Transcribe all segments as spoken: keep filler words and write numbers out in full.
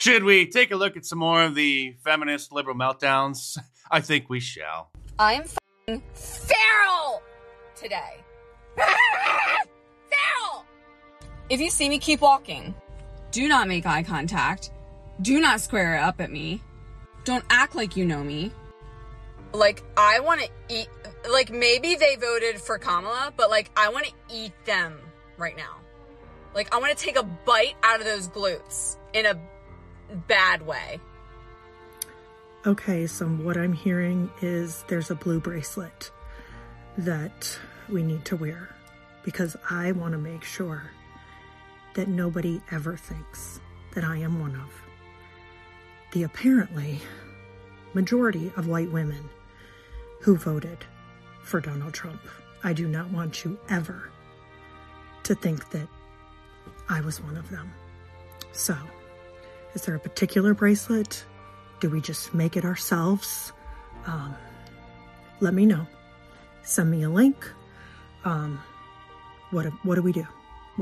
Should we take a look at some more of the feminist liberal meltdowns? I think we shall. I'm f***ing feral today. Feral! If you see me, keep walking. Do not make eye contact. Do not square up at me. Don't act like you know me. Like, I want to eat... Like, maybe they voted for Kamala, but, like, I want to eat them right now. Like, I want to take a bite out of those glutes in a bad way. Okay, so what I'm hearing is there's a blue bracelet that we need to wear because I want to make sure that nobody ever thinks that I am one of the apparently majority of white women who voted for Donald Trump. I do not want you ever to think that I was one of them. So, is there a particular bracelet? Do we just make it ourselves? Um, let me know. Send me a link. Um, what what do we do?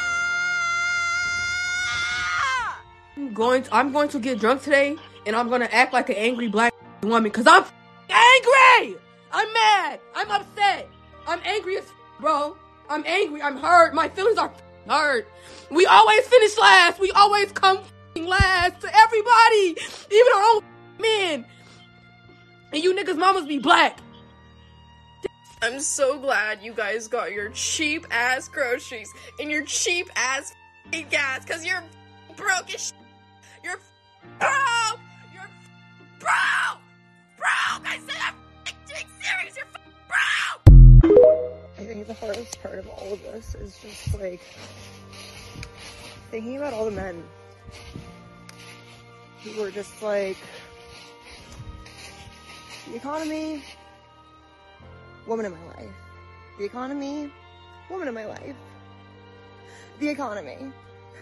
I'm going to, I'm going to get drunk today, and I'm going to act like an angry black woman, because I'm angry! I'm mad! I'm upset! I'm angry as bro. I'm angry. I'm hurt. My feelings are hurt. We always finish last. We always come last to everybody, even our own men. And you niggas mamas be black. I'm so glad you guys got your cheap ass groceries and your cheap ass gas, because you're broke as shit. You're broke. You're broke. Broke. I said I'm being serious. You're broke. I think the hardest part of all of this is just like thinking about all the men who were just like, the economy, woman in my life. The economy, woman in my life. The economy.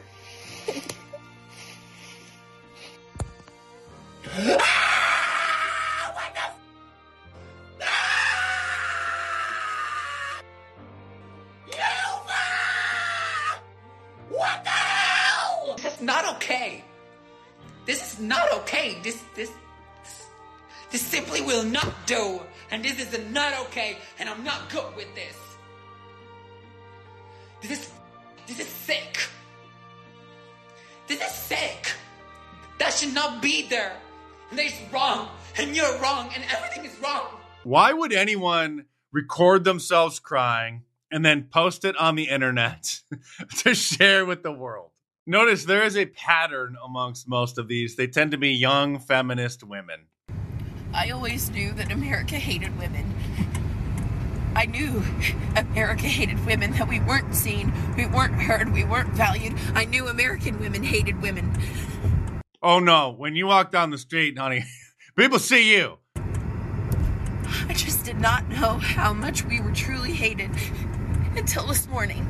What the hell? This is not okay. This is not okay. This, this, this, this simply will not do. And this is not okay. And I'm not good with this. This is, this is sick. This is sick. That should not be there. And that's wrong. And you're wrong. And everything is wrong. Why would anyone record themselves crying and then post it on the internet to share with the world? Notice there is a pattern amongst most of these. They tend to be young feminist women. I always knew that America hated women. I knew America hated women, that we weren't seen, we weren't heard, we weren't valued. I knew American women hated women. Oh no, when you walk down the street, honey, people see you. I just did not know how much we were truly hated until this morning.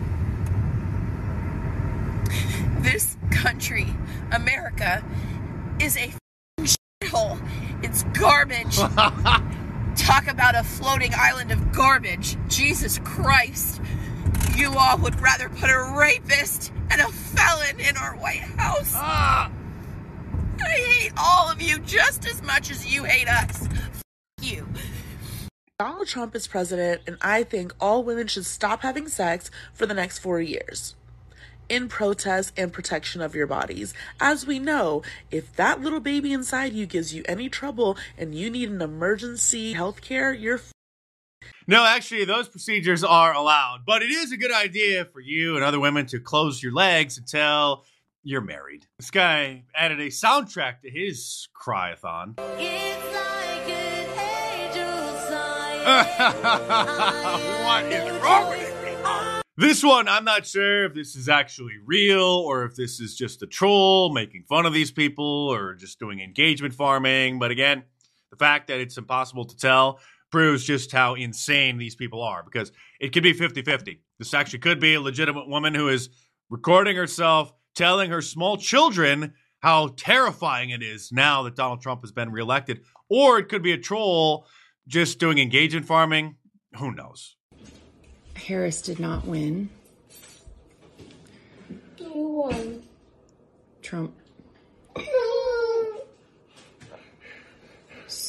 This country, America, is a shithole. It's garbage. Talk about a floating island of garbage. Jesus Christ. You all would rather put a rapist and a felon in our White House. Ah. I hate all of you just as much as you hate us. F*** you. Donald Trump is president, and I think all women should stop having sex for the next four years. In protest and protection of your bodies. As we know, if that little baby inside you gives you any trouble and you need an emergency health care, you're f- No, actually, those procedures are allowed. But it is a good idea for you and other women to close your legs until you're married. This guy added a soundtrack to his cry-a-thon. It's like an angel sign. What is wrong with you? This one, I'm not sure if this is actually real or if this is just a troll making fun of these people or just doing engagement farming. But again, the fact that it's impossible to tell proves just how insane these people are, because it could be fifty-fifty. This actually could be a legitimate woman who is recording herself telling her small children how terrifying it is now that Donald Trump has been reelected. Or it could be a troll just doing engagement farming. Who knows? Harris did not win. Who won? Trump.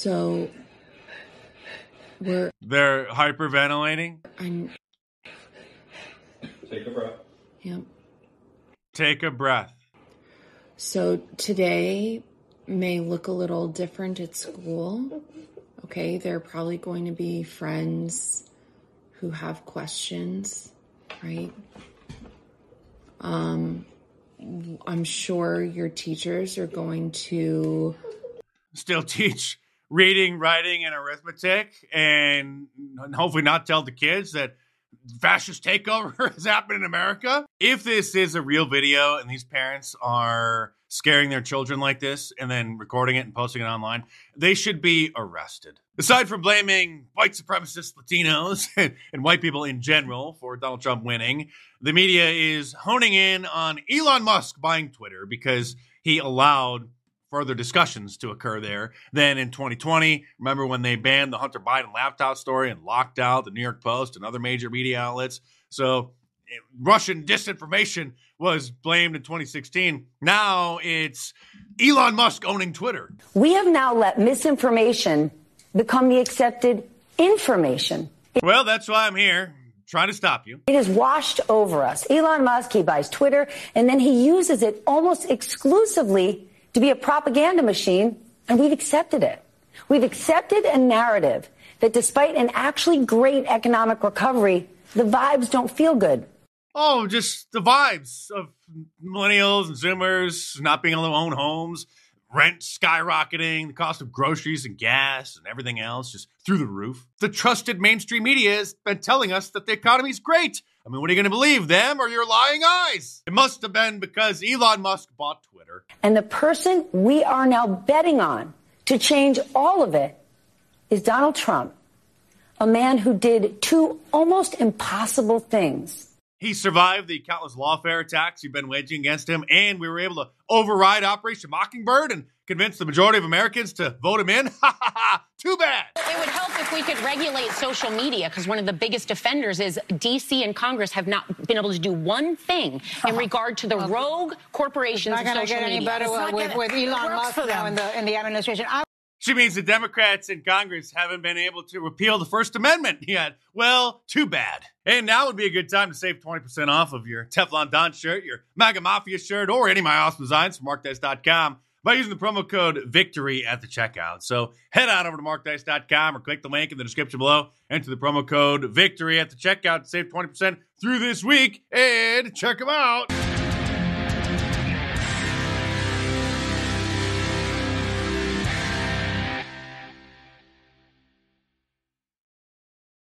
So we're They're hyperventilating. I'm Take a breath. yeah. Take a breath. So today may look a little different at school. Okay, there are probably going to be friends who have questions, right? Um, I'm sure your teachers are going to Still teach reading, writing, and arithmetic, and hopefully not tell the kids that fascist takeover has happened in America. If this is a real video and these parents are scaring their children like this and then recording it and posting it online, they should be arrested. Aside from blaming white supremacist Latinos and, and white people in general for Donald Trump winning, the media is honing in on Elon Musk buying Twitter because he allowed further discussions to occur there. Then in twenty twenty, remember when they banned the Hunter Biden laptop story and locked out the New York Post and other major media outlets? So Russian disinformation was blamed in twenty sixteen. Now it's Elon Musk owning Twitter. We have now let misinformation become the accepted information. Well, that's why I'm here, trying to stop you. It has washed over us. Elon Musk, he buys Twitter, and then he uses it almost exclusively to be a propaganda machine, and we've accepted it. We've accepted a narrative that despite an actually great economic recovery, the vibes don't feel good. Oh, just the vibes of millennials and Zoomers not being able to own homes, rent skyrocketing, the cost of groceries and gas and everything else just through the roof. The trusted mainstream media has been telling us that the economy's great. I mean, what are you going to believe, them or your lying eyes? It must have been because Elon Musk bought Twitter. And the person we are now betting on to change all of it is Donald Trump, a man who did two almost impossible things. He survived the countless lawfare attacks you've been waging against him, and we were able to override Operation Mockingbird and convince the majority of Americans to vote him in. Ha ha ha! Too bad. It would help if we could regulate social media, because one of the biggest offenders is D C and Congress have not been able to do one thing in regard to the rogue corporations It's of not going to social get any media. better It's not with, gonna- with it Elon works Musk for now them. in the in the administration. I She means the Democrats in Congress haven't been able to repeal the First Amendment yet. Well, too bad. And now would be a good time to save twenty percent off of your Teflon Don shirt, your MAGA Mafia shirt, or any of my awesome designs from mark dice dot com by using the promo code VICTORY at the checkout. So head on over to mark dice dot com or click the link in the description below, enter the promo code VICTORY at the checkout to save twenty percent through this week, and check them out.